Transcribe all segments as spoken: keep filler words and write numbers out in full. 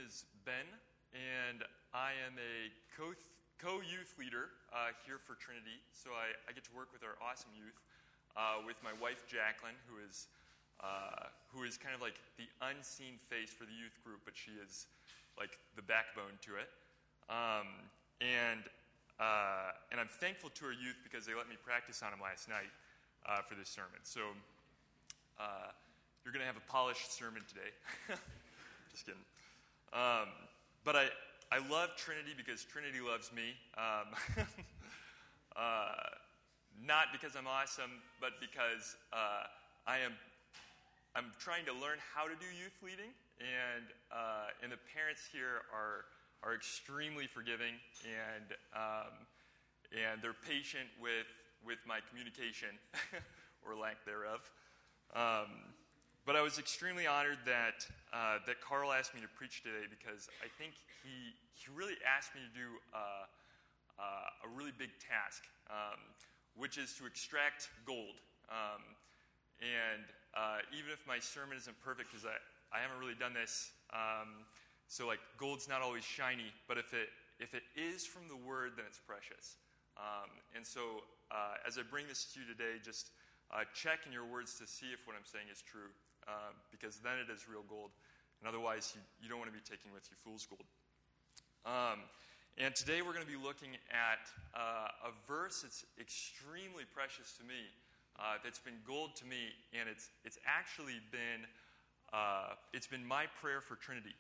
is Ben, and I am a co- co-youth leader uh, here for Trinity. So I, I get to work with our awesome youth, uh, with my wife Jacqueline, who is uh, who is kind of like the unseen face for the youth group, but she is like the backbone to it. Um, and uh, and I'm thankful to our youth because they let me practice on them last night uh, for this sermon. So uh, you're going to have a polished sermon today. Just kidding. Um, but I, I love Trinity because Trinity loves me. Um, uh, not because I'm awesome, but because uh, I am I'm trying to learn how to do youth leading, and uh, and the parents here are are extremely forgiving, and um, and they're patient with with my communication or lack thereof. Um, But I was extremely honored that uh, that Carl asked me to preach today because I think he he really asked me to do uh, uh, a really big task, um, which is to extract gold. Um, and uh, even if my sermon isn't perfect, because I, I haven't really done this, um, so like gold's not always shiny, but if it if it is from the Word, then it's precious. Um, and so uh, as I bring this to you today, just uh, check in your words to see if what I'm saying is true. Uh, because then it is real gold. And otherwise, you, you don't want to be taking with you fool's gold. Um, and today we're going to be looking at uh, a verse that's extremely precious to me, uh, that's been gold to me, and it's it's actually been uh, it's been my prayer for Trinity.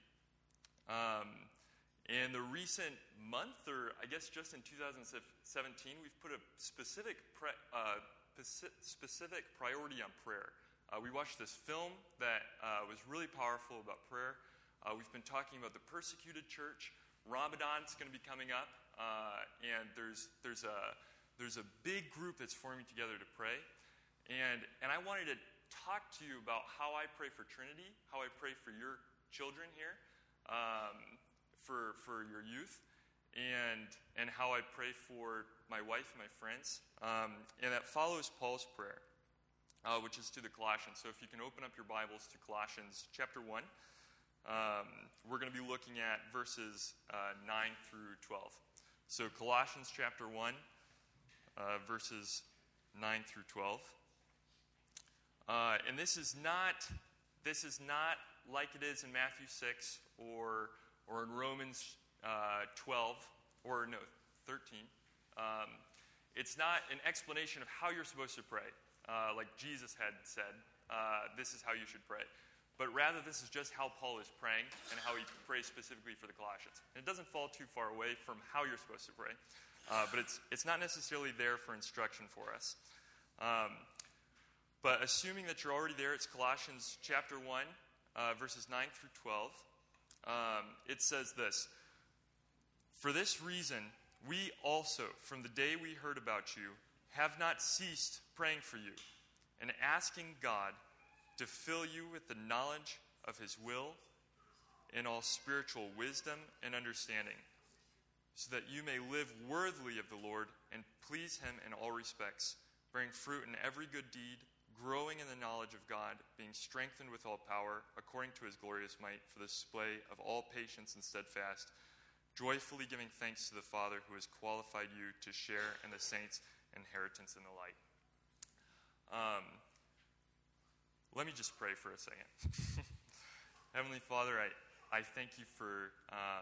Um, in the recent month, or I guess just in two thousand seventeen, we've put a specific pre, uh, specific priority on prayer. Uh, we watched this film that uh, was really powerful about prayer. Uh, we've been talking about the persecuted church. Ramadan's going to be coming up, uh, and there's there's a there's a big group that's forming together to pray. And and I wanted to talk to you about how I pray for Trinity, how I pray for your children here, um, for for your youth, and and how I pray for my wife and my friends. Um, and that follows Paul's prayer. Uh, which is to the Colossians. So if you can open up your Bibles to Colossians chapter one, um, we're going to be looking at verses uh, nine through twelve. So Colossians chapter one, uh, verses nine through twelve. Uh, and this is not this is not like it is in Matthew six or or in Romans uh, twelve or no thirteen. Um, it's not an explanation of how you're supposed to pray. Uh, like Jesus had said, uh, this is how you should pray. But rather, this is just how Paul is praying and how he prays specifically for the Colossians. And it doesn't fall too far away from how you're supposed to pray. Uh, but it's it's not necessarily there for instruction for us. Um, but assuming that you're already there, it's Colossians chapter one, uh, verses nine through twelve. Um, it says this: "For this reason, we also, from the day we heard about you, have not ceased praying for you and asking God to fill you with the knowledge of his will in all spiritual wisdom and understanding, so that you may live worthily of the Lord and please him in all respects, bearing fruit in every good deed, growing in the knowledge of God, being strengthened with all power according to his glorious might for the display of all patience and steadfast, joyfully giving thanks to the Father who has qualified you to share in the saints' inheritance in the light." Um, let me just pray for a second. Heavenly Father, I, I thank you for um,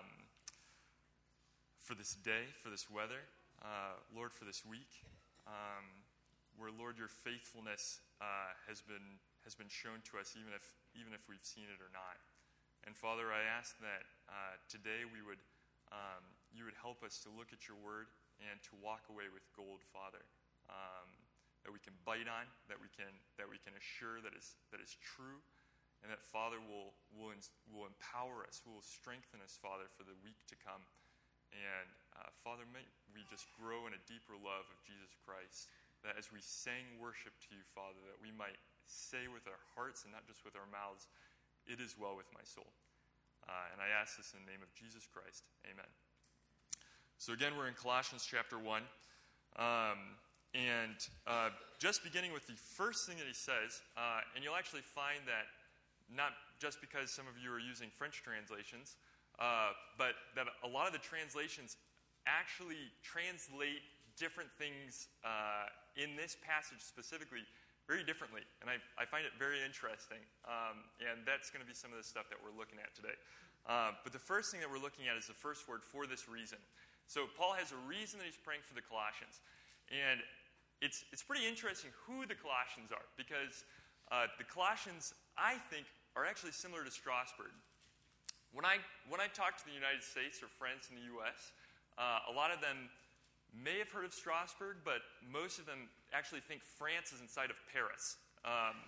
for this day, for this weather, uh, Lord, for this week, um, where Lord, your faithfulness uh, has been has been shown to us, even if even if we've seen it or not. And Father, I ask that uh, today we would um, you would help us to look at your word and to walk away with gold, Father. Um, that we can bite on, that we can that we can assure that is that is true, and that Father will will will empower us, will strengthen us, Father, for the week to come. And uh, Father, may we just grow in a deeper love of Jesus Christ. That as we sang worship to you, Father, that we might say with our hearts and not just with our mouths, "It is well with my soul." Uh, and I ask this in the name of Jesus Christ. Amen. So again, we're in Colossians chapter one. Um, And uh, just beginning with the first thing that he says, uh, and you'll actually find that not just because some of you are using French translations, uh, but that a lot of the translations actually translate different things uh, in this passage specifically very differently, and I, I find it very interesting, um, and that's going to be some of the stuff that we're looking at today. Uh, but the first thing that we're looking at is the first word, for this reason. So Paul has a reason that he's praying for the Colossians, and it's it's pretty interesting who the Colossians are, because uh, the Colossians, I think, are actually similar to Strasbourg. When I when I talk to the United States or friends in the U S, uh, a lot of them may have heard of Strasbourg, but most of them actually think France is inside of Paris. Um,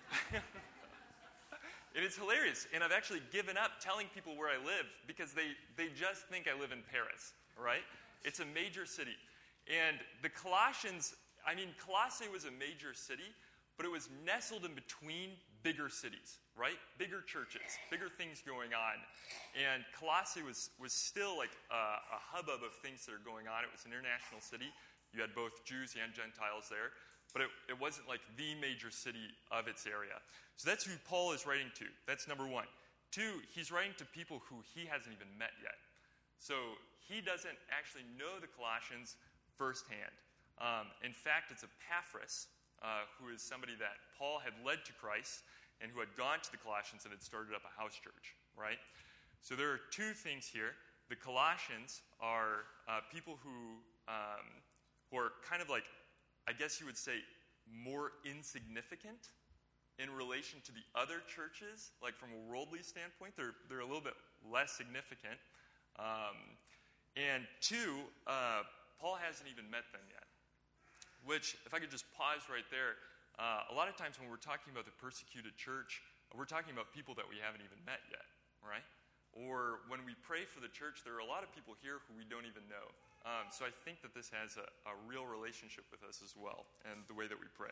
and it's hilarious. And I've actually given up telling people where I live because they, they just think I live in Paris, right? It's a major city. And the Colossians, I mean, Colossae was a major city, but it was nestled in between bigger cities, right? Bigger churches, bigger things going on. And Colossae was, was still like a, a hubbub of things that are going on. It was an international city. You had both Jews and Gentiles there. But it, it wasn't like the major city of its area. So that's who Paul is writing to. That's number one. Two, he's writing to people who he hasn't even met yet. So he doesn't actually know the Colossians firsthand. Um, in fact, it's Epaphras, uh, who is somebody that Paul had led to Christ and who had gone to the Colossians and had started up a house church, right? So there are two things here. The Colossians are uh, people who, um, who are kind of like, I guess you would say, more insignificant in relation to the other churches. Like from a worldly standpoint, they're, they're a little bit less significant. Um, and two, uh, Paul hasn't even met them yet. Which, if I could just pause right there, uh, a lot of times when we're talking about the persecuted church, we're talking about people that we haven't even met yet, right? Or when we pray for the church, there are a lot of people here who we don't even know. Um, so I think that this has a, a real relationship with us as well, and the way that we pray.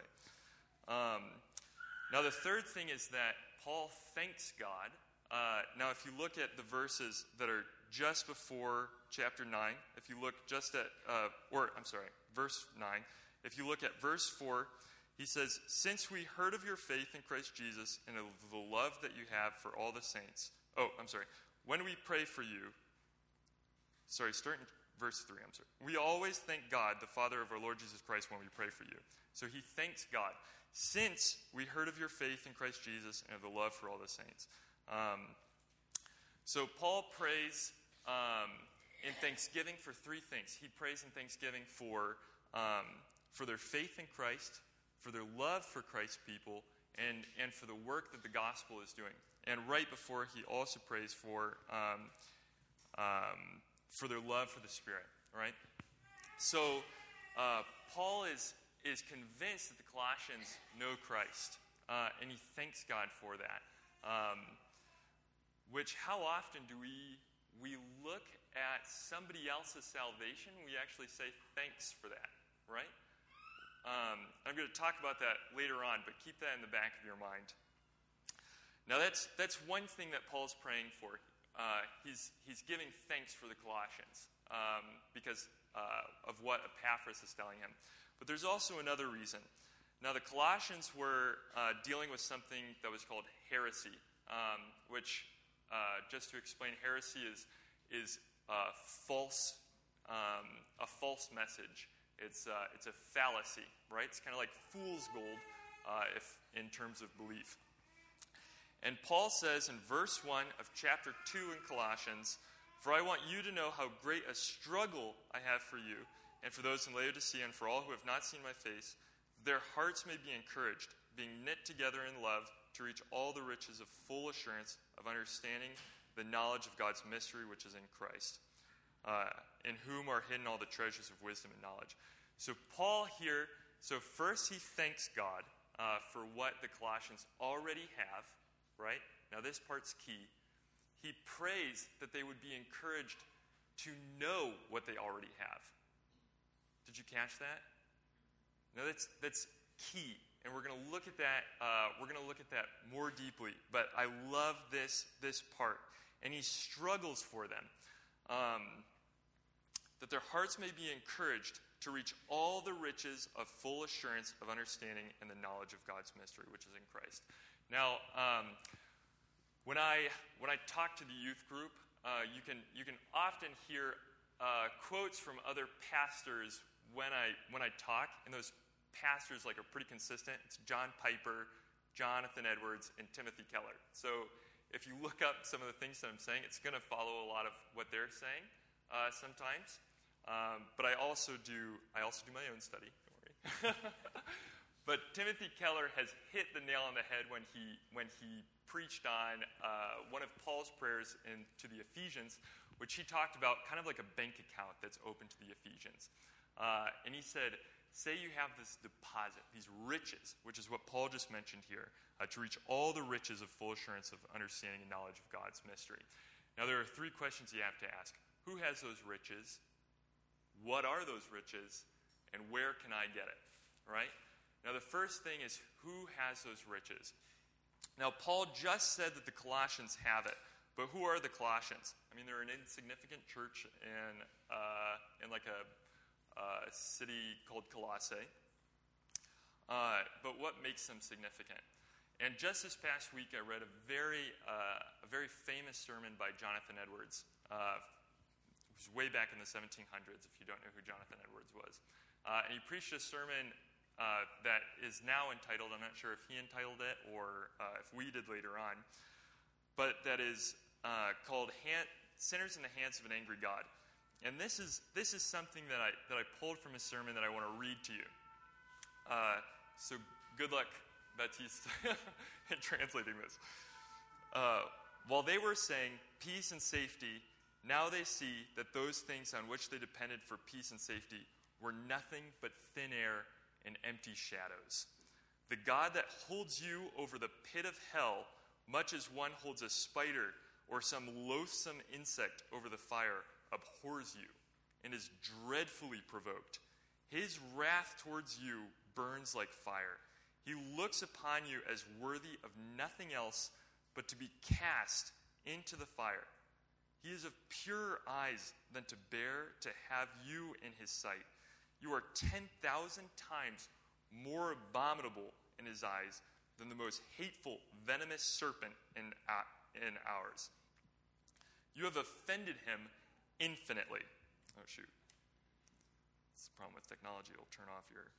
Um, now, the third thing is that Paul thanks God. Uh, now, if you look at the verses that are just before chapter nine, if you look just at, uh, or I'm sorry, verse nine, if you look at verse four, he says, "Since we heard of your faith in Christ Jesus and of the love that you have for all the saints." Oh, I'm sorry. When we pray for you, sorry, start in verse three, I'm sorry. "We always thank God, the Father of our Lord Jesus Christ, when we pray for you." So he thanks God. Since we heard of your faith in Christ Jesus and of the love for all the saints. Um, so Paul prays um, in thanksgiving for three things. He prays in thanksgiving for, um, for their faith in Christ, for their love for Christ's people, and, and for the work that the gospel is doing. And right before, he also prays for um, um, for their love for the Spirit, right? So uh, Paul is is convinced that the Colossians know Christ, uh, and he thanks God for that. Um, which, how often do we we look at somebody else's salvation? We actually say thanks for that, right? Um, I'm going to talk about that later on, but keep that in the back of your mind. Now, that's that's one thing that Paul's praying for. Uh, he's he's giving thanks for the Colossians um, because uh, of what Epaphras is telling him. But there's also another reason. Now, the Colossians were uh, dealing with something that was called heresy, um, which, uh, just to explain, heresy is is uh, false um, a false message. It's uh, it's a fallacy, right? It's kind of like fool's gold, uh, if in terms of belief. And Paul says in verse one of chapter two in Colossians, "For I want you to know how great a struggle I have for you, and for those in Laodicea, and for all who have not seen my face, their hearts may be encouraged, being knit together in love, to reach all the riches of full assurance of understanding the knowledge of God's mystery, which is in Christ, uh, in whom are hidden all the treasures of wisdom and knowledge." So Paul here, so first he thanks God uh, for what the Colossians already have, right? Now this part's key. He prays that they would be encouraged to know what they already have. Did you catch that? Now that's that's key, and we're going to look at that. Uh, we're going to look at that more deeply. But I love this this part, and he struggles for them, um, that their hearts may be encouraged to reach all the riches of full assurance of understanding and the knowledge of God's mystery, which is in Christ. Now, um, when I when I talk to the youth group, uh, you can you can often hear uh, quotes from other pastors when I when I talk, and those pastors like are pretty consistent. It's John Piper, Jonathan Edwards, and Timothy Keller. So if you look up some of the things that I'm saying, it's going to follow a lot of what they're saying uh, sometimes. Um, but I also do I also do my own study. Don't worry. But Timothy Keller has hit the nail on the head when he when he preached on uh, one of Paul's prayers in, to the Ephesians, which he talked about kind of like a bank account that's open to the Ephesians. Uh, and he said, say you have this deposit, these riches, which is what Paul just mentioned here, uh, to reach all the riches of full assurance of understanding and knowledge of God's mystery. Now there are three questions you have to ask. Who has those riches? What are those riches? And where can I get it? Right? Now, the first thing is, who has those riches? Now, Paul just said that the Colossians have it, but who are the Colossians? I mean, they're an insignificant church in uh, in like a uh, city called Colossae. Uh, but what makes them significant? And just this past week, I read a very uh, a very famous sermon by Jonathan Edwards. Uh, it was way back in the seventeen hundreds, if you don't know who Jonathan Edwards was. Uh, and he preached a sermon Uh, that is now entitled, I'm not sure if he entitled it or uh, if we did later on, but that is uh, called hand, Sinners in the Hands of an Angry God. And this is this is something that I that I pulled from his sermon that I want to read to you. Uh, so good luck, Baptiste, in translating this. Uh, while they were saying peace and safety, now they see that those things on which they depended for peace and safety were nothing but thin air and empty shadows. The God that holds you over the pit of hell, much as one holds a spider or some loathsome insect over the fire, abhors you and is dreadfully provoked. His wrath towards you burns like fire. He looks upon you as worthy of nothing else but to be cast into the fire. He is of purer eyes than to bear to have you in his sight. You are ten thousand times more abominable in his eyes than the most hateful, venomous serpent in, uh, in ours. You have offended him infinitely. Oh, shoot. That's the problem with technology. It'll turn off your...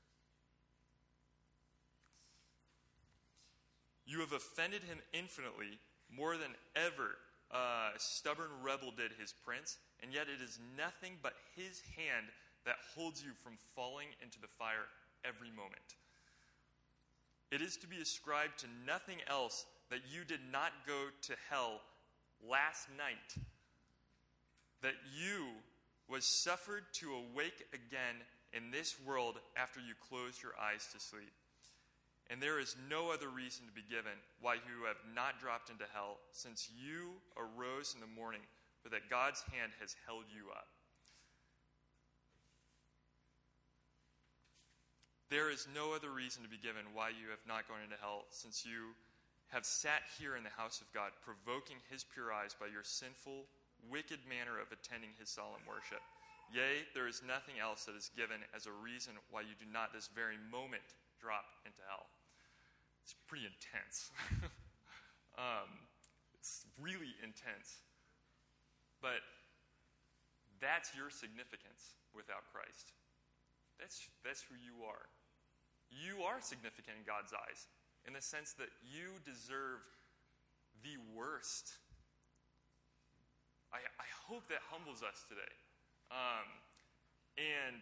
You have offended him infinitely, more than ever uh, stubborn rebel did his prince, and yet it is nothing but his hand that holds you from falling into the fire every moment. It is to be ascribed to nothing else that you did not go to hell last night, that you was suffered to awake again in this world after you closed your eyes to sleep. And there is no other reason to be given why you have not dropped into hell, since you arose in the morning, but that God's hand has held you up. There is no other reason to be given why you have not gone into hell, since you have sat here in the house of God, provoking his pure eyes by your sinful, wicked manner of attending his solemn worship. Yea, there is nothing else that is given as a reason why you do not this very moment drop into hell. It's pretty intense. um, it's really intense. But that's your significance without Christ. That's, that's who you are. You are significant in God's eyes in the sense that you deserve the worst. I, I hope that humbles us today. Um, and,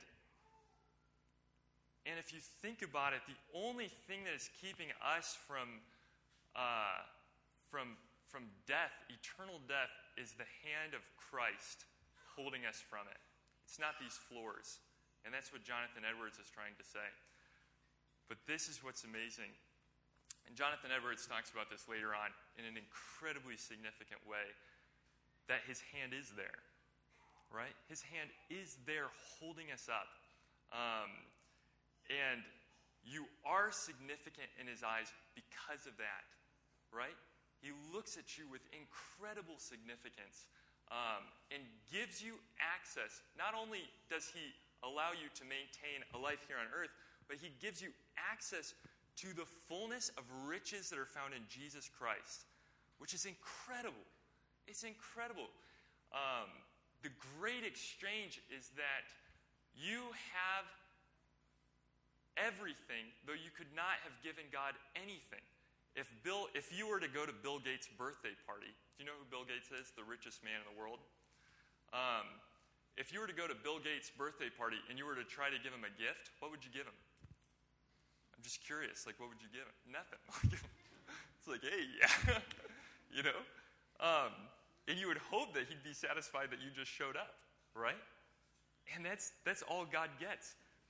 and if you think about it, the only thing that is keeping us from, uh, from, from death, eternal death, is the hand of Christ holding us from it. It's not these floors. And that's what Jonathan Edwards is trying to say. But this is what's amazing. And Jonathan Edwards talks about this later on in an incredibly significant way, that his hand is there, right? His hand is there holding us up. Um, and you are significant in his eyes because of that, right? He looks at you with incredible significance um, and gives you access. Not only does he allow you to maintain a life here on earth, but he gives you access to the fullness of riches that are found in Jesus Christ, which is incredible. It's incredible. um, the great exchange is that you have everything, though you could not have given God anything. If Bill, if you were to go to Bill Gates' birthday party, do you know who Bill Gates is? The richest man in the world. Um, if you were to go to Bill Gates' birthday party and you were to try to give him a gift, what would you give him? I'm just curious. Like, what would you give him? Nothing. It's like, hey, yeah, you know. Um, and you would hope that he'd be satisfied that you just showed up, right? And that's that's all God gets.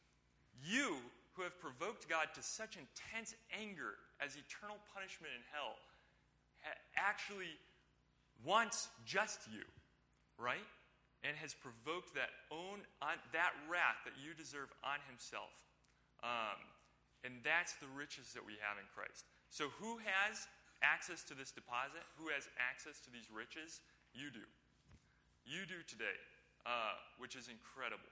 You, who have provoked God to such intense anger as eternal punishment in hell, ha- actually wants just you, right? And has provoked that own on, that wrath that you deserve on himself. Um, and that's the riches that we have in Christ. So who has access to this deposit? Who has access to these riches? You do. You do today, uh, which is incredible.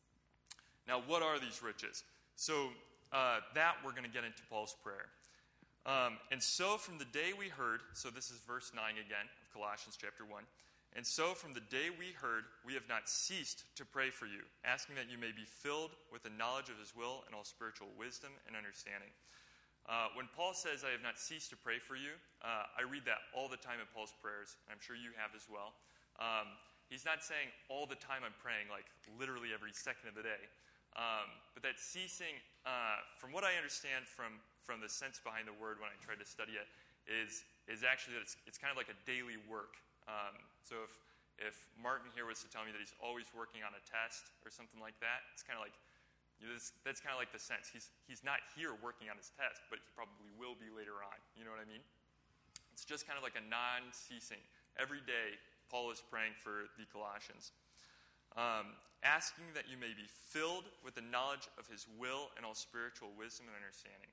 Now, what are these riches? So uh, that we're going to get into Paul's prayer. Um, and so from the day we heard, so this is verse nine again of Colossians chapter one. And so from the day we heard, we have not ceased to pray for you, asking that you may be filled with the knowledge of his will and all spiritual wisdom and understanding. Uh, when Paul says, I have not ceased to pray for you, uh, I read that all the time in Paul's prayers, and I'm sure you have as well. Um, he's not saying all the time I'm praying, like literally every second of the day. Um, but that ceasing, uh, from what I understand from, from the sense behind the word when I tried to study it, is, is actually that it's, it's kind of like a daily work. Um, so if, if Martin here was to tell me that he's always working on a test or something like that, it's kind of like, you know, this, that's kind of like the sense. He's, he's not here working on his test, but he probably will be later on. You know what I mean? It's just kind of like a non-ceasing. Every day, Paul is praying for the Colossians. Um, asking that you may be filled with the knowledge of his will and all spiritual wisdom and understanding.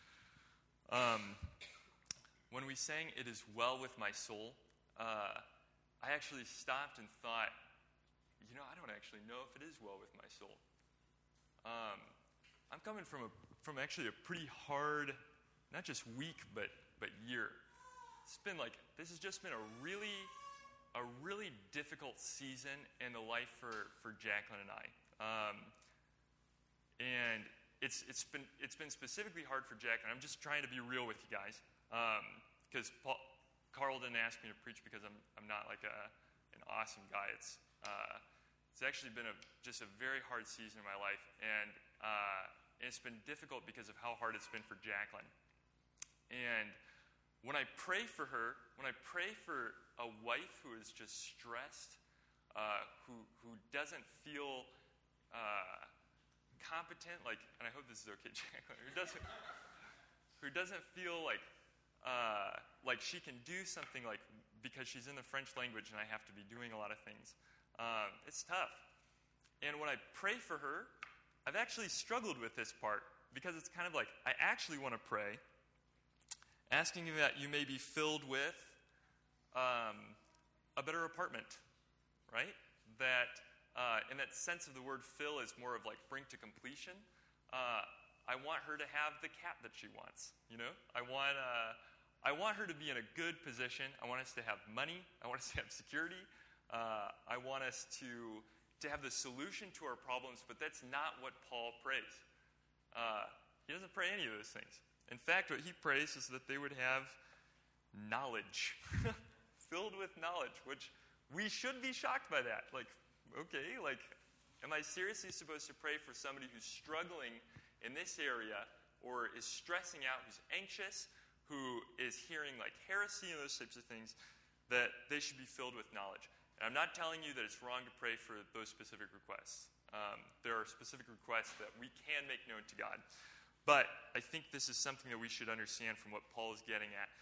Um, when we sang, It Is Well With My Soul, uh, I actually stopped and thought, you know, I don't actually know if it is well with my soul. Um, I'm coming from a from actually a pretty hard, not just week, but but year. It's been like, this has just been a really a really difficult season in the life for, for Jacqueline and I. Um, and it's it's been it's been specifically hard for Jacqueline. I'm just trying to be real with you guys. Because um, Carl didn't ask me to preach because I'm I'm not like a an awesome guy. It's uh, it's actually been a just a very hard season in my life, and uh, it's been difficult because of how hard it's been for Jacqueline. And when I pray for her, when I pray for a wife who is just stressed, uh, who who doesn't feel uh, competent, like, and I hope this is okay, Jacqueline, who doesn't who doesn't feel like uh, like she can do something, like, because she's in the French language and I have to be doing a lot of things. Um, it's tough. And when I pray for her, I've actually struggled with this part because it's kind of like I actually want to pray, asking you that you may be filled with um, a better apartment, right? That uh, in that sense of the word fill is more of like bring to completion. Uh, I want her to have the cat that she wants, you know? I want uh, I want her to be in a good position. I want us to have money. I want us to have security. Uh, I want us to, to have the solution to our problems, but that's not what Paul prays. Uh, he doesn't pray any of those things. In fact, what he prays is that they would have knowledge, filled with knowledge, which we should be shocked by that. Like, okay, like, am I seriously supposed to pray for somebody who's struggling in this area or is stressing out, who's anxious, who is hearing like heresy and those types of things, that they should be filled with knowledge? And I'm not telling you that it's wrong to pray for those specific requests. Um, there are specific requests that we can make known to God. But I think this is something that we should understand from what Paul is getting at.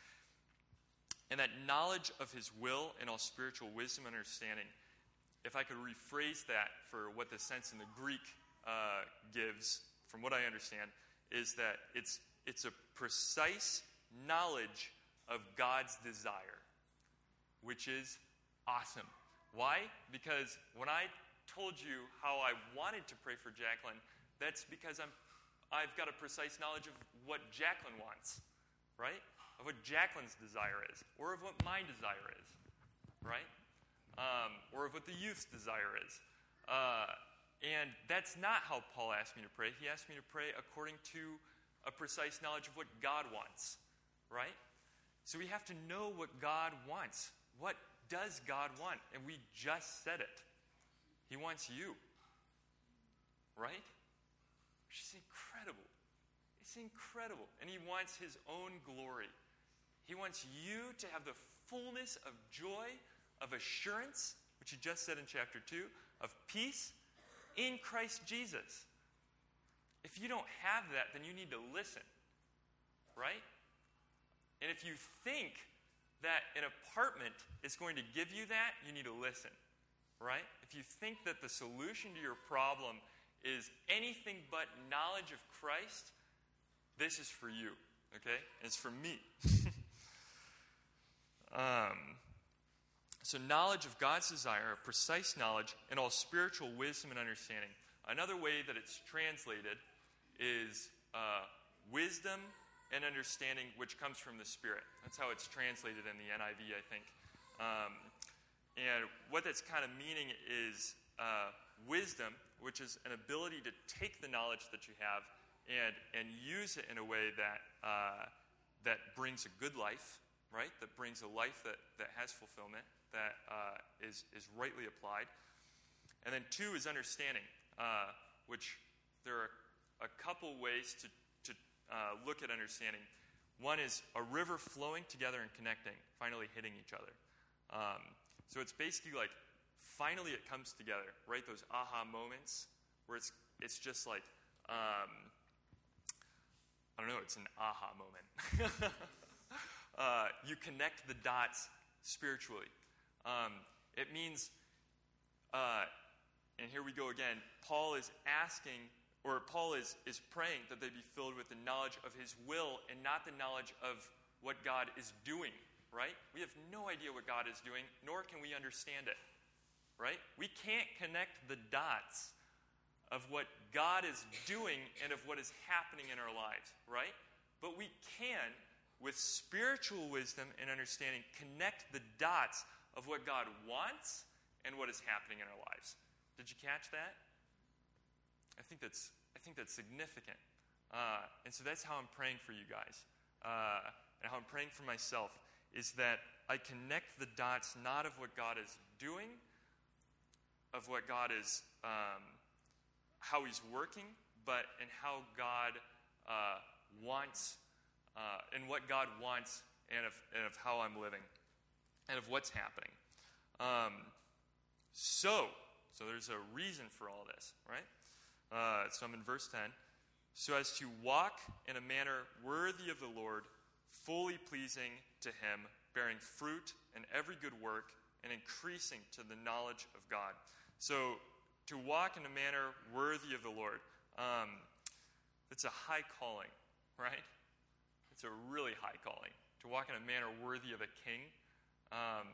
And that knowledge of his will and all spiritual wisdom and understanding, if I could rephrase that for what the sense in the Greek uh, gives, from what I understand, is that it's it's a precise knowledge of God's desire, which is awesome. Why? Because when I told you how I wanted to pray for Jacqueline, that's because I'm I've got a precise knowledge of what Jacqueline wants, right? Of what Jacqueline's desire is, or of what my desire is, right? um, or of what the youth's desire is. Uh, and that's not how Paul asked me to pray. He asked me to pray according to a precise knowledge of what God wants, right? So we have to know what God wants. What does God want? And we just said it. He wants you, right? Which is incredible. It's incredible. And he wants his own glory. He wants you to have the fullness of joy, of assurance, which he just said in chapter two, of peace in Christ Jesus. If you don't have that, then you need to listen, right? And if you think that an apartment is going to give you that, you need to listen, right? If you think that the solution to your problem is anything but knowledge of Christ, this is for you, okay? And it's for me. um, so knowledge of God's desire, precise knowledge, and all spiritual wisdom and understanding. Another way that it's translated is uh, wisdom and understanding, which comes from the Spirit. That's how it's translated in the N I V, I think. Um, and what that's kind of meaning is uh, wisdom, which is an ability to take the knowledge that you have and and use it in a way that uh, that brings a good life, right? That brings a life that, that has fulfillment, that uh, is is rightly applied. And then two is understanding, uh, which there are a couple ways to to uh, look at understanding. One is a river flowing together and connecting, finally hitting each other. Um, so it's basically like finally it comes together, right? Those aha moments where it's it's just like um, I don't know, it's an aha moment. uh, you connect the dots spiritually. Um, it means, uh, and here we go again, Paul is asking, or Paul is, is praying that they be filled with the knowledge of his will and not the knowledge of what God is doing, right? We have no idea what God is doing, nor can we understand it, right? We can't connect the dots of what God is doing and of what is happening in our lives, right? But we can, with spiritual wisdom and understanding, connect the dots of what God wants and what is happening in our lives. Did you catch that? I think that's I think that's significant. Uh, and so that's how I'm praying for you guys. Uh, and how I'm praying for myself is that I connect the dots not of what God is doing, of what God is um, how he's working, but in how God uh, wants, uh, and what God wants, and of, and of how I'm living, and of what's happening. Um, so, so there's a reason for all this, right? Uh, so I'm in verse ten. So as to walk in a manner worthy of the Lord, fully pleasing to him, bearing fruit in every good work, and increasing to the knowledge of God. So, to walk in a manner worthy of the Lord. Um, it's a high calling, right? It's a really high calling. To walk in a manner worthy of a king. Um,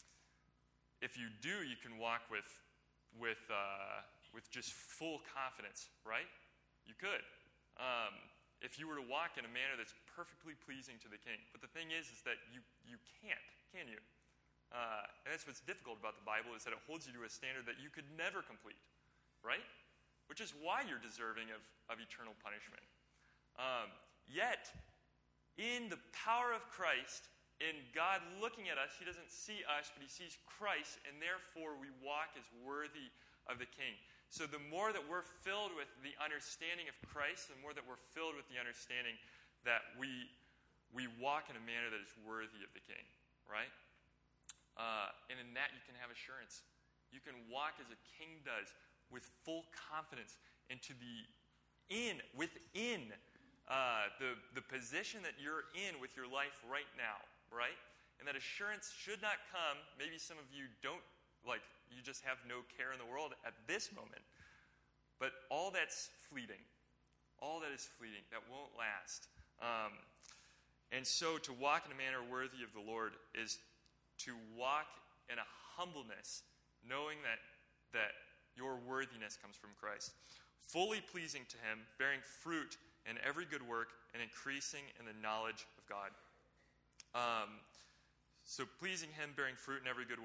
if you do, you can walk with with uh, with just full confidence, right? You could. Um, if you were to walk in a manner that's perfectly pleasing to the king. But the thing is, is that you, you can't, can you? Uh, and that's what's difficult about the Bible, is that it holds you to a standard that you could never complete, right? Which is why you're deserving of, of eternal punishment. Um, yet, in the power of Christ, in God looking at us, he doesn't see us, but he sees Christ, and therefore we walk as worthy of the King. So the more that we're filled with the understanding of Christ, the more that we're filled with the understanding that we we walk in a manner that is worthy of the King, right? Uh, and in that you can have assurance. You can walk as a king does, with full confidence into the in within uh, the the position that you're in with your life right now, right? And that assurance should not come. Maybe some of you don't like. You just have no care in the world at this moment. But all that's fleeting. All that is fleeting. That won't last. Um, and so to walk in a manner worthy of the Lord is to walk in a humbleness, knowing that, that your worthiness comes from Christ. Fully pleasing to him, bearing fruit in every good work, and increasing in the knowledge of God. Um, so pleasing him, bearing fruit in every good work.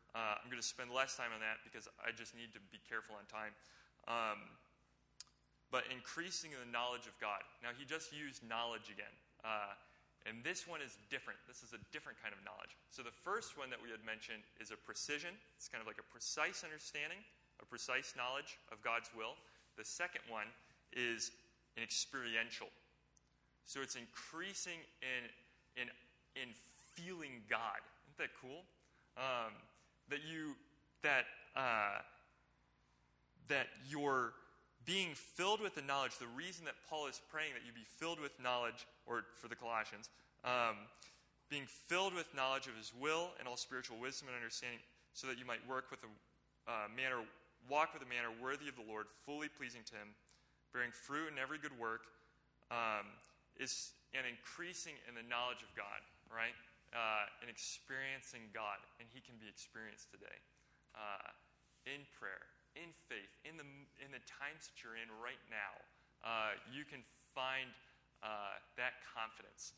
Uh, I'm going to spend less time on that because I just need to be careful on time. Um, but increasing the knowledge of God. Now, he just used knowledge again. Uh, and this one is different. This is a different kind of knowledge. So the first one that we had mentioned is a precision. It's kind of like a precise understanding, a precise knowledge of God's will. The second one is an experiential. So it's increasing in in in feeling God. Isn't that cool? Um, that you that uh, that you're being filled with the knowledge. The reason that Paul is praying that you be filled with knowledge, or for the Colossians, um, being filled with knowledge of His will and all spiritual wisdom and understanding, so that you might work with a uh, manner, walk with a manner worthy of the Lord, fully pleasing to Him, bearing fruit in every good work, um, is and increasing in the knowledge of God, right? Uh, and experiencing God, and He can be experienced today uh, in prayer, in faith, in the in the times that you're in right now. Uh, you can find uh, that confidence.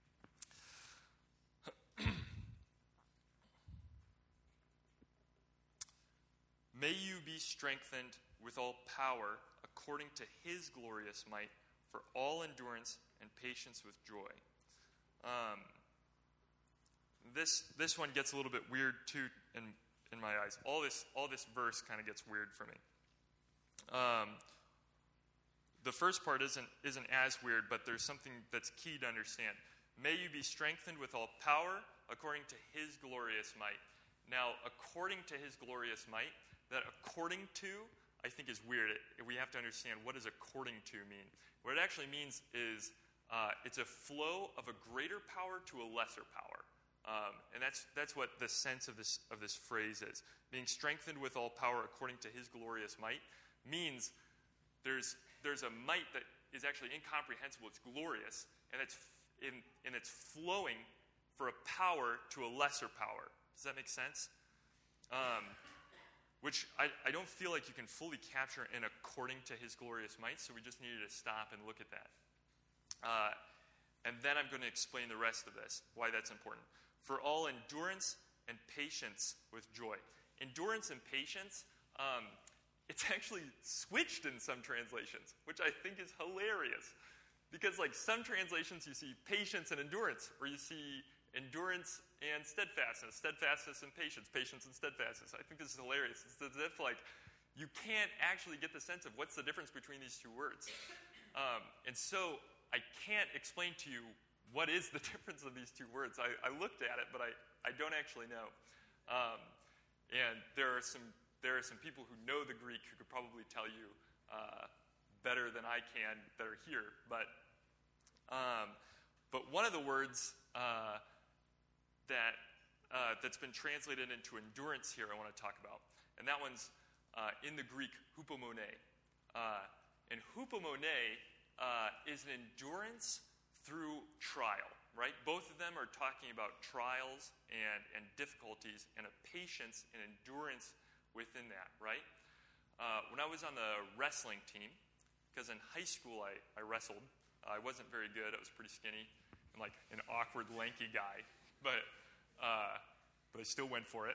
May you be strengthened with all power according to His glorious might, for all endurance and patience with joy. Um, this this one gets a little bit weird too in in my eyes. All this all this verse kind of gets weird for me. Um, the first part isn't isn't as weird, but there's something that's key to understand. May you be strengthened with all power according to His glorious might. Now, according to His glorious might, that according to, I think is weird. It, we have to understand, what does according to mean? What it actually means is uh, it's a flow of a greater power to a lesser power. Um, and that's that's what the sense of this of this phrase is. Being strengthened with all power according to His glorious might means there's there's a might that is actually incomprehensible. It's glorious, and it's in and it's flowing for a power to a lesser power. Does that make sense? Um, which I, I don't feel like you can fully capture in according to His glorious might, so we just needed to stop and look at that. Uh, and then I'm going to explain the rest of this, why that's important. For all endurance and patience with joy. Endurance and patience, um, it's actually switched in some translations, which I think is hilarious. Because like some translations you see patience and endurance, or you see endurance and steadfastness, steadfastness and patience, patience and steadfastness. I think this is hilarious. It's as if like you can't actually get the sense of what's the difference between these two words. Um, and so I can't explain to you what is the difference of these two words. I, I looked at it, but I, I don't actually know. Um, and there are some there are some people who know the Greek who could probably tell you uh, better than I can that are here. But um, but one of the words uh, that uh, that's been translated into endurance here I want to talk about, and that one's uh, in the Greek hupomone. Uh, and hupomone uh, is an endurance through trial, right? Both of them are talking about trials and, and difficulties and a patience and endurance within that, right? Uh, when I was on the wrestling team, because in high school I, I wrestled, I wasn't very good. I was pretty skinny and like an awkward, lanky guy, but uh, but I still went for it.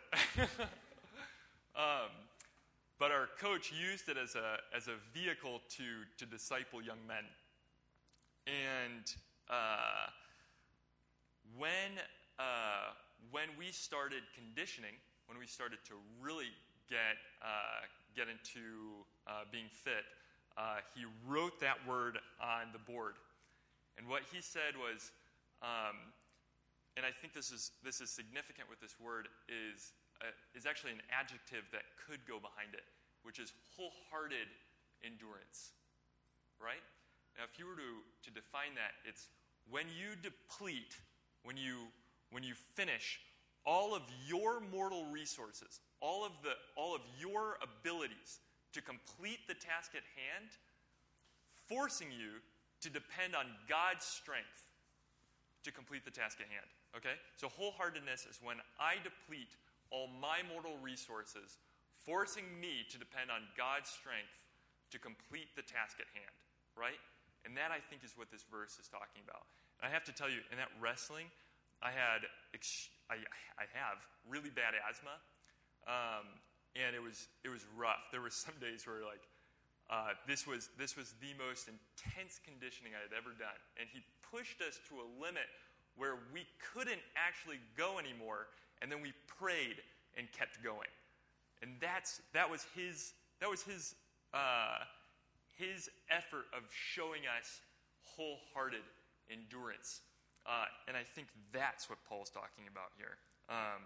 um, but our coach used it as a as a vehicle to to disciple young men, and Uh, when uh, when we started conditioning, when we started to really get uh, get into uh, being fit, uh, he wrote that word on the board, and what he said was, um, and I think this is this is significant with this word is uh, is actually an adjective that could go behind it, which is wholehearted endurance, right? Now, if you were to, to define that, it's when you deplete, when you when you finish all of your mortal resources, all of the all of your abilities to complete the task at hand, forcing you to depend on God's strength to complete the task at hand. Okay? So wholeheartedness is when I deplete all my mortal resources, forcing me to depend on God's strength to complete the task at hand, right? And that, I think, is what this verse is talking about. And I have to tell you, in that wrestling, I had, ex- I, I have really bad asthma. Um, and it was it was rough. There were some days where like uh, this was this was the most intense conditioning I had ever done, and he pushed us to a limit where we couldn't actually go anymore, and then we prayed and kept going. And that's that was his that was his uh, his effort of showing us wholehearted endurance. Uh, and I think that's what Paul's talking about here. Um,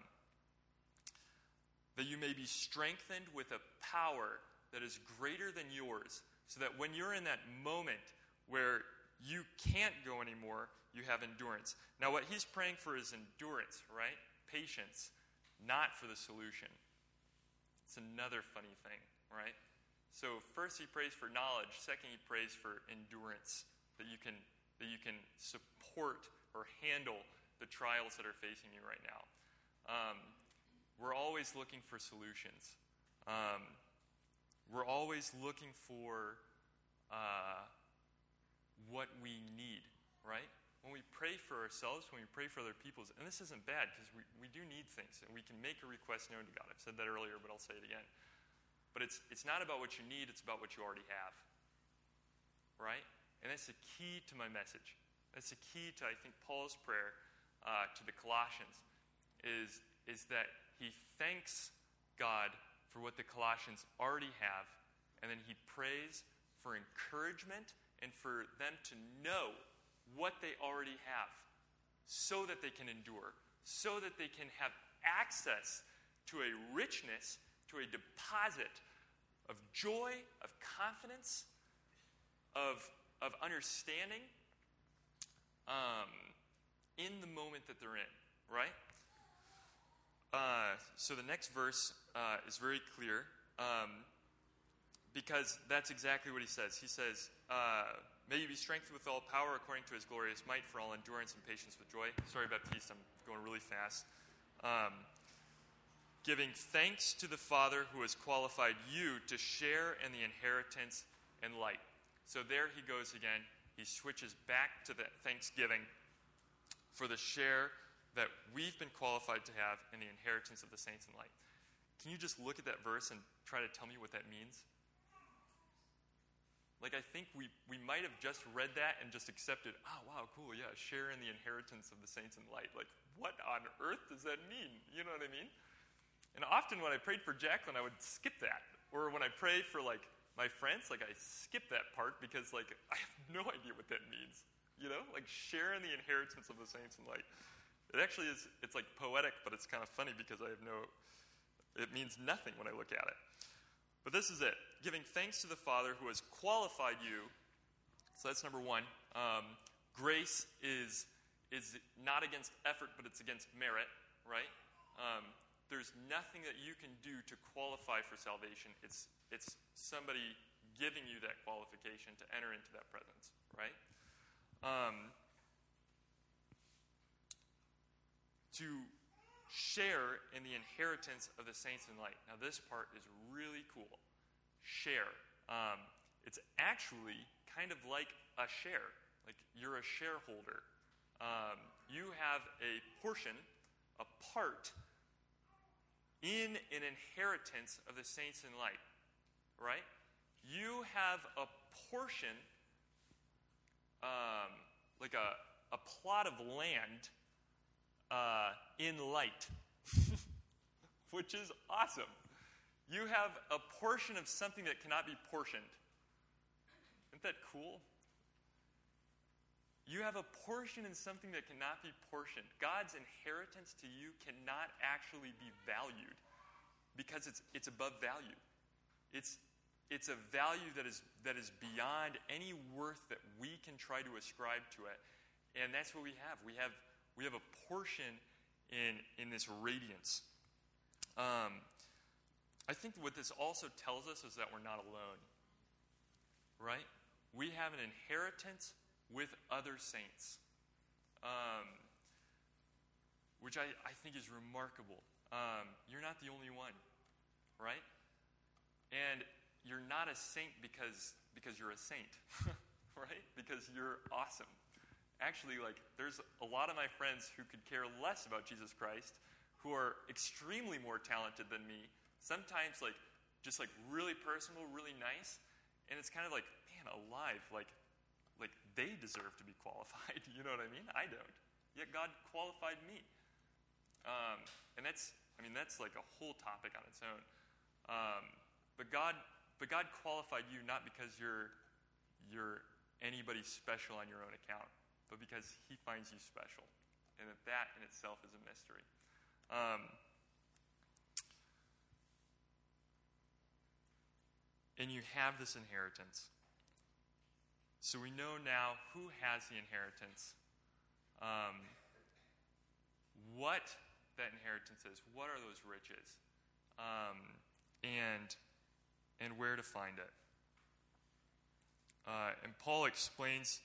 that you may be strengthened with a power that is greater than yours, so that when you're in that moment where you can't go anymore, you have endurance. Now, what he's praying for is endurance, right? Patience, not for the solution. It's another funny thing, right? So first he prays for knowledge. Second, he prays for endurance, that you can that you can support or handle the trials that are facing you right now. Um, we're always looking for solutions. Um, we're always looking for uh, what we need, right? When we pray for ourselves, when we pray for other people, and this isn't bad because we, we do need things, and we can make a request known to God. I've said that earlier, but I'll say it again. But it's it's not about what you need, it's about what you already have, right? And that's the key to my message. That's the key to, I think, Paul's prayer uh, to the Colossians, is, is that he thanks God for what the Colossians already have, and then he prays for encouragement and for them to know what they already have so that they can endure, so that they can have access to a richness, to a deposit of joy, of confidence, of, of understanding um, in the moment that they're in, right? Uh, so the next verse uh, is very clear um, because that's exactly what he says. He says, uh, may you be strengthened with all power according to his glorious might for all endurance and patience with joy. Sorry, Baptiste, I'm going really fast. Um, giving thanks to the Father who has qualified you to share in the inheritance and light. So there he goes again. He switches back to the thanksgiving for the share that we've been qualified to have in the inheritance of the saints in light. Can you just look at that verse and try to tell me what that means? Like, I think we, we might have just read that and just accepted, oh, wow, cool, yeah, share in the inheritance of the saints in light. Like, what on earth does that mean? You know what I mean? And often when I prayed for Jacqueline, I would skip that. Or when I pray for, like, my friends, like, I skip that part because, like, I have no idea what that means. You know? Like, share in the inheritance of the saints in light. It actually is, it's like poetic, but it's kind of funny because I have no, it means nothing when I look at it. But this is it. Giving thanks to the Father who has qualified you. So that's number one. Um, grace is is not against effort, but it's against merit, right? Um, there's nothing that you can do to qualify for salvation. It's it's somebody giving you that qualification to enter into that presence, right? Um, to share in the inheritance of the saints in light. Now, this part is really cool. Share. Um, it's actually kind of like a share. Like you're a shareholder. Um, you have a portion, a part in an inheritance of the saints in light, right? You have a portion, um, like a, a plot of land uh, in light, which is awesome. You have a portion of something that cannot be portioned. Isn't that cool? You have a portion in something that cannot be portioned. God's inheritance to you cannot actually be valued because it's it's above value. It's it's a value that is that is beyond any worth that we can try to ascribe to it. And that's what we have. We have we have a portion in in this radiance. Um, I think what this also tells us is that we're not alone. Right? We have an inheritance with other saints, um, which I, I think is remarkable. Um, you're not the only one, right? And you're not a saint because because you're a saint, right? Because you're awesome. Actually, like, there's a lot of my friends who could care less about Jesus Christ, who are extremely more talented than me, sometimes like just like really personable, really nice, and it's kind of like, man, alive, like like they deserve to be qualified. You know what I mean? I don't. Yet God qualified me. Um, and that's, I mean, that's like a whole topic on its own. Um, but God, but God qualified you not because you're you're anybody special on your own account, but because He finds you special, and that that in itself is a mystery. Um, and you have this inheritance. So we know now who has the inheritance, um, what that inheritance is, what are those riches, um, and and where to find it. Uh, and Paul explains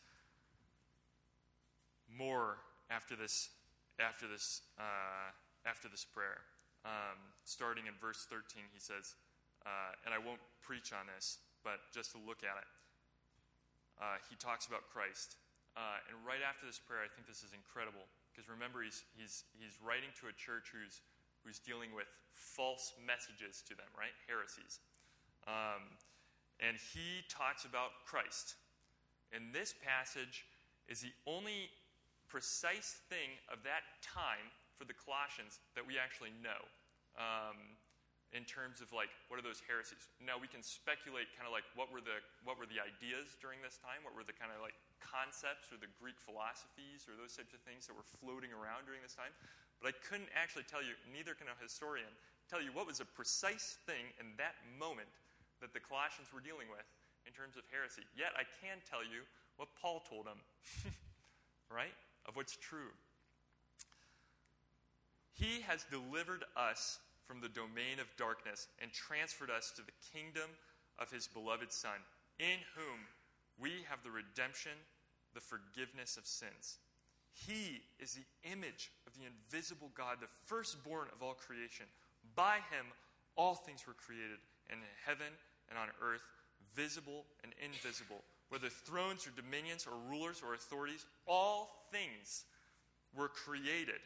more after this after this uh, after this prayer. Um, starting in verse thirteen, he says, uh, and I won't preach on this, but just to look at it. Uh, he talks about Christ. Uh, and right after this prayer, I think this is incredible. Because remember, he's, he's, he's writing to a church who's, who's dealing with false messages to them, right? Heresies. Um, and he talks about Christ. And this passage is the only precise thing of that time for the Colossians that we actually know. Um, in terms of like, what are those heresies? Now we can speculate kind of like what were the what were the ideas during this time? What were the kind of like concepts or the Greek philosophies or those types of things that were floating around during this time? But I couldn't actually tell you, neither can a historian, tell you what was a precise thing in that moment that the Colossians were dealing with in terms of heresy. Yet I can tell you what Paul told them, right? Of what's true. He has delivered us from the domain of darkness and transferred us to the kingdom of his beloved Son, in whom we have the redemption, the forgiveness of sins. He is the image of the invisible God, the firstborn of all creation. By him all things were created, in heaven and on earth, visible and invisible, whether thrones or dominions or rulers or authorities, all things were created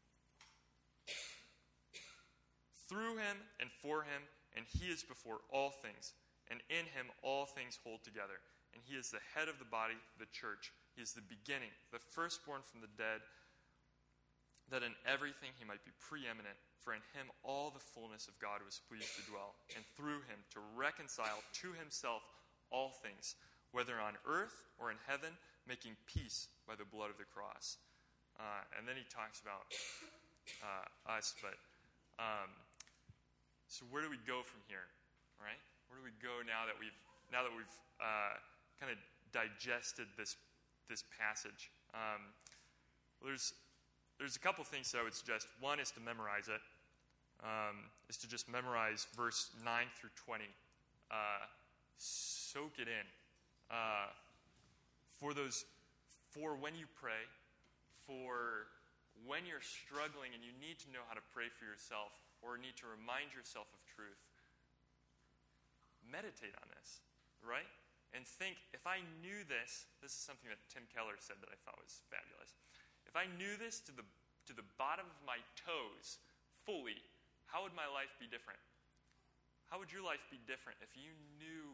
through him and for him, and he is before all things, and in him all things hold together. And he is the head of the body, the church. He is the beginning, the firstborn from the dead, that in everything he might be preeminent. For in him all the fullness of God was pleased to dwell, and through him to reconcile to himself all things, whether on earth or in heaven, making peace by the blood of the cross. Uh, and then he talks about uh, us, but... Um, So where do we go from here, right? Where do we go now that we've now that we've uh, kind of digested this this passage? Um, well, there's there's a couple things that I would suggest. One is to memorize it. Um, is to just memorize verse nine through twenty. Uh, soak it in. Uh, for those, for when you pray, for when you're struggling and you need to know how to pray for yourself, or need to remind yourself of truth, meditate on this, right? And think, if I knew this, this is something that Tim Keller said that I thought was fabulous. If I knew this to the to the bottom of my toes fully, how would my life be different? How would your life be different if you knew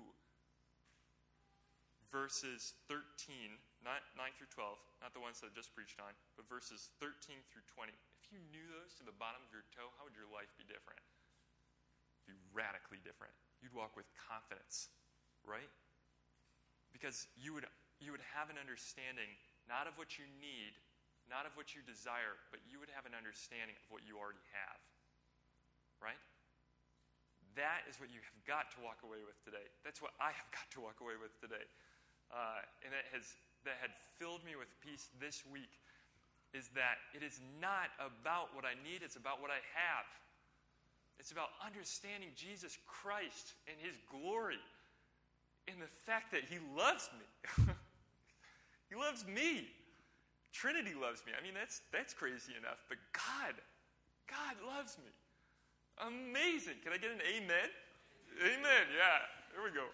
verses thirteen, not nine through twelve, not the ones that I just preached on, but verses thirteen through twenty. If you knew those to the bottom of your toe, how would your life be different? It'd be radically different. You'd walk with confidence, right? Because you would you would have an understanding not of what you need, not of what you desire, but you would have an understanding of what you already have, right? That is what you have got to walk away with today. That's what I have got to walk away with today. Uh, and that has that had filled me with peace this week, is that it is not about what I need, it's about what I have. It's about understanding Jesus Christ and his glory and the fact that he loves me. He loves me. Trinity loves me. I mean, that's that's crazy enough, but God, God loves me. Amazing. Can I get an amen? Amen, yeah. There we go.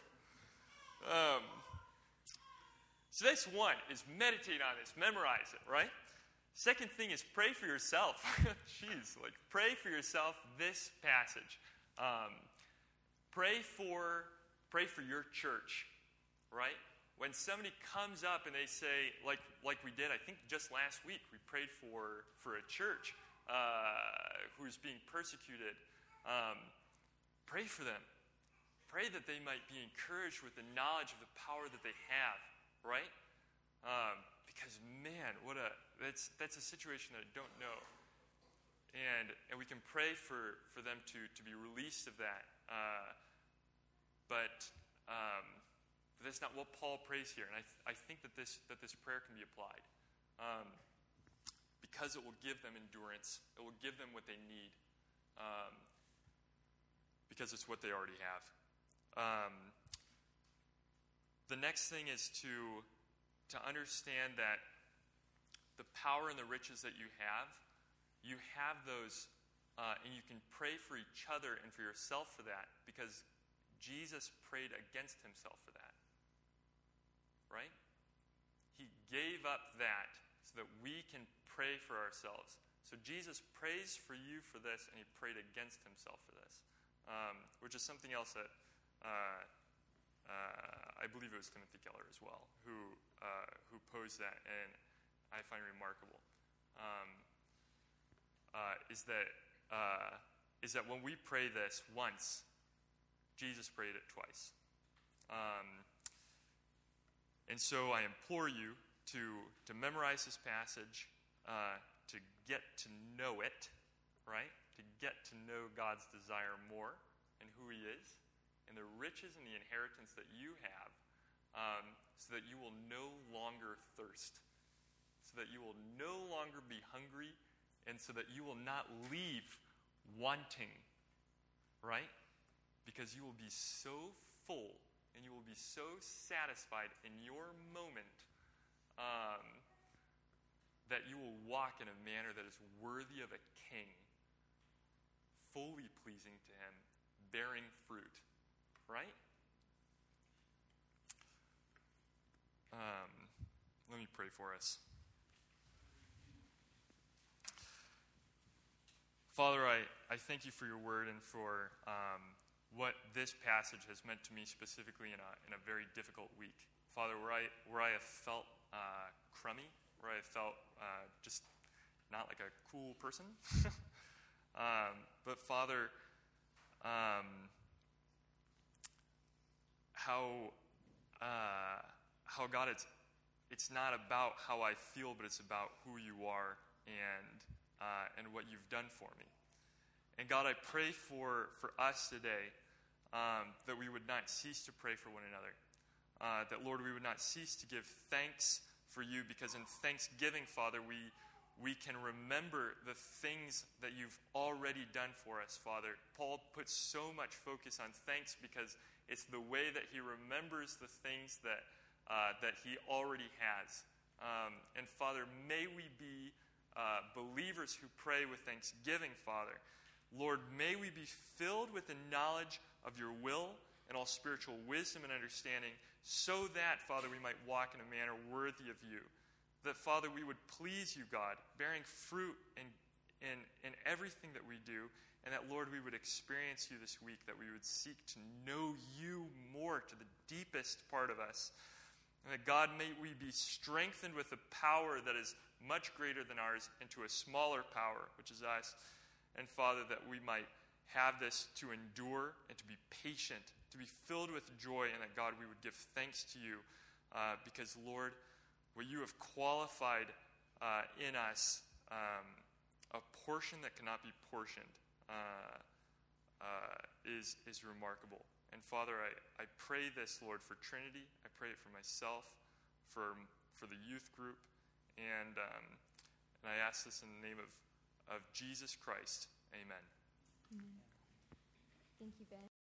Um, so that's one, is meditate on this, memorize it, right? Second thing is pray for yourself. Jeez, like pray for yourself this passage. Um, pray for pray for your church, right? When somebody comes up and they say, like like we did, I think just last week, we prayed for for a church uh, who's being persecuted. Um, pray for them. Pray that they might be encouraged with the knowledge of the power that they have, right? Um, because man, what a that's that's a situation that I don't know, and and we can pray for, for them to, to be released of that, uh, but um, that's not what Paul prays here, and I th- I think that this that this prayer can be applied, um, because it will give them endurance, it will give them what they need, um, because it's what they already have. Um, the next thing is to to understand that the power and the riches that you have, you have those, uh, and you can pray for each other and for yourself for that, because Jesus prayed against himself for that, right? He gave up that so that we can pray for ourselves. So Jesus prays for you for this, and he prayed against himself for this, um, which is something else that uh, uh, I believe it was Timothy Keller as well, who uh, who posed that, and I find remarkable. Um, uh, is that uh, is that when we pray this once, Jesus prayed it twice, um, and so I implore you to to memorize this passage, uh, to get to know it, right? To get to know God's desire more and who he is, and the riches and the inheritance that you have, um, so that you will no longer thirst, so that you will no longer be hungry, and so that you will not leave wanting, right? Because you will be so full, and you will be so satisfied in your moment, um, that you will walk in a manner that is worthy of a king, fully pleasing to him, bearing fruit. Right? Um, let me pray for us. Father, I, I thank you for your word and for um, what this passage has meant to me specifically in a in a very difficult week. Father, where I where I have felt uh, crummy, where I have felt uh, just not like a cool person, um, but Father, um, how uh, how God, it's it's not about how I feel, but it's about who you are and uh, and what you've done for me. And God, I pray for for us today, um, that we would not cease to pray for one another. Uh, that, Lord, we would not cease to give thanks for you, because in thanksgiving, Father, we we can remember the things that you've already done for us, Father. Paul puts so much focus on thanks because it's the way that he remembers the things that uh, that he already has. Um, and, Father, may we be uh, believers who pray with thanksgiving, Father. Lord, may we be filled with the knowledge of your will and all spiritual wisdom and understanding, so that, Father, we might walk in a manner worthy of you. That, Father, we would please you, God, bearing fruit in, in, in everything that we do, and that, Lord, we would experience you this week, that we would seek to know you more to the deepest part of us. And that, God, may we be strengthened with a power that is much greater than ours into a smaller power, which is us. And, Father, that we might have this to endure and to be patient, to be filled with joy, and that, God, we would give thanks to you uh, because, Lord, what you have qualified uh, in us, um, a portion that cannot be portioned, uh, uh, is is remarkable. And Father, I, I pray this, Lord, for Trinity. I pray it for myself, for for the youth group, and um, and I ask this in the name of, of Jesus Christ. Amen. Amen. Thank you, Ben.